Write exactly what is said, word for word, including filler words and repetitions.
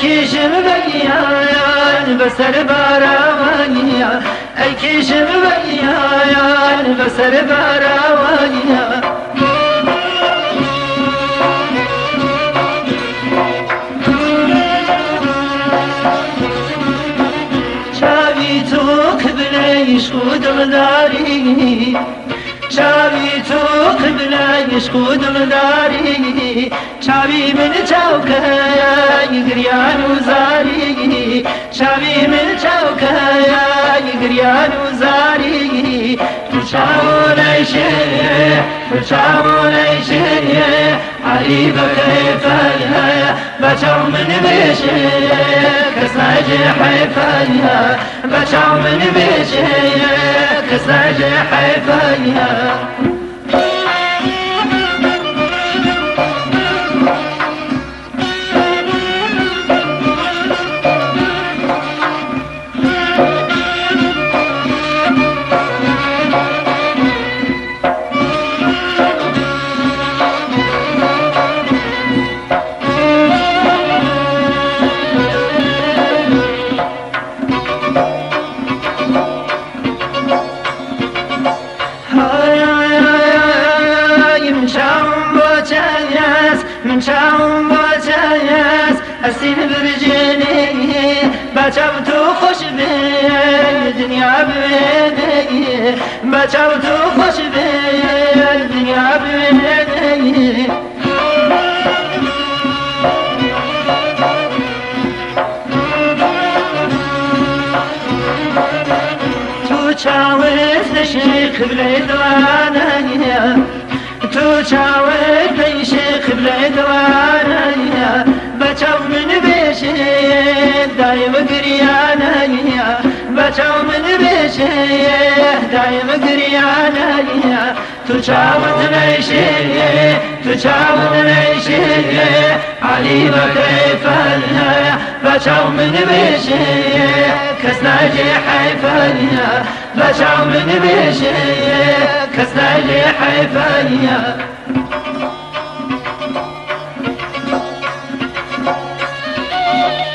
کشم بگیان بسر باراوانیا ای کشم بگیان بسر باراوانیا چاوی تو قبله عشق داری چاوی تو قبله عشق داری چاوی من چاوکه گریان و زاری چاوی من چاوکه گریان و زاری تو چاونیشه تو چاونیشه علی بکیفه بچاو من بیشه کس نجی حیفه بچاو من بیشه کس نجی حیفه من چاوم با چایس اسین برجنی بچاو تو خوش بی دنیا ببینی بچاو تو خوش بی دنیا ببینی تو چاوز نشی قبله دوانه تو چاوت بیشه قبله دوانه بچاو من بیشه دایم گریانه بچاو من بیشه دایم گریانه تو چاوت بیشه تو چاوت بیشه علی بکیفه بچاو من بیشه کس نجی حیفه بچاو من بیشه کس نجی حیفه Thank you.